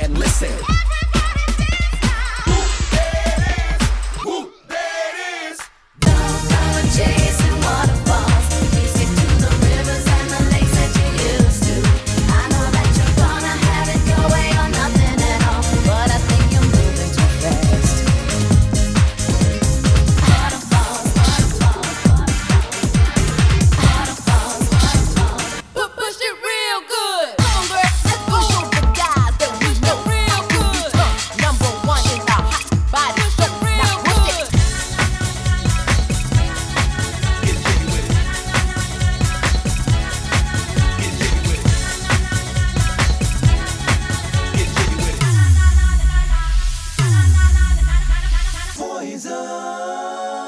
and listen. Chasing waterfalls, we stick to the rivers and the lakes that you used to. I know that you're gonna have it your way or nothing at all, but I think you're moving too fast. Waterfalls, waterfalls, waterfalls, waterfalls. Push it real good. Come on, girl, let's go show the guys that we know real good. Number one in the hot body show. Now push it. Poison.